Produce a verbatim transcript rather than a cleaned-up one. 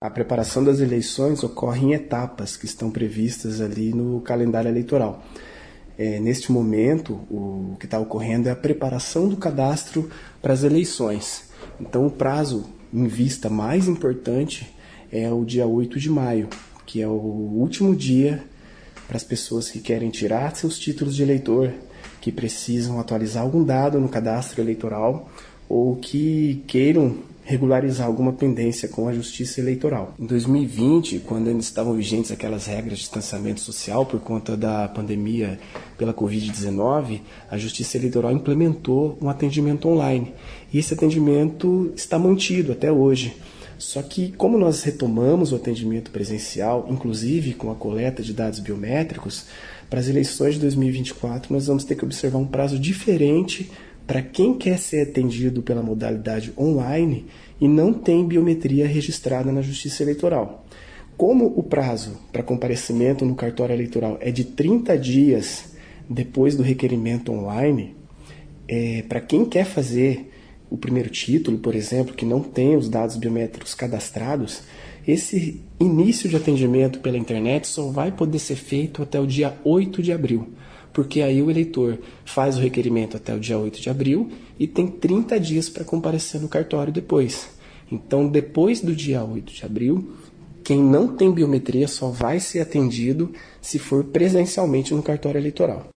A preparação das eleições ocorre em etapas que estão previstas ali no calendário eleitoral. É, neste momento, o que está ocorrendo é a preparação do cadastro para as eleições. Então, o prazo em vista mais importante é o dia oito de maio, que é o último dia para as pessoas que querem tirar seus títulos de eleitor, que precisam atualizar algum dado no cadastro eleitoral ou que queiram regularizar alguma pendência com a Justiça Eleitoral. Em dois mil e vinte, quando ainda estavam vigentes aquelas regras de distanciamento social por conta da pandemia pela covid dezenove, a Justiça Eleitoral implementou um atendimento online. E esse atendimento está mantido até hoje. Só que, como nós retomamos o atendimento presencial, inclusive com a coleta de dados biométricos, para as eleições de dois mil e vinte e quatro nós vamos ter que observar um prazo diferente para quem quer ser atendido pela modalidade online e não tem biometria registrada na Justiça Eleitoral. Como o prazo para comparecimento no cartório eleitoral é de trinta dias depois do requerimento online, é, para quem quer fazer o primeiro título, por exemplo, que não tem os dados biométricos cadastrados, esse início de atendimento pela internet só vai poder ser feito até o dia oito de abril. Porque aí o eleitor faz o requerimento até o dia oito de abril e tem trinta dias para comparecer no cartório depois. Então, depois do dia oito de abril, quem não tem biometria só vai ser atendido se for presencialmente no cartório eleitoral.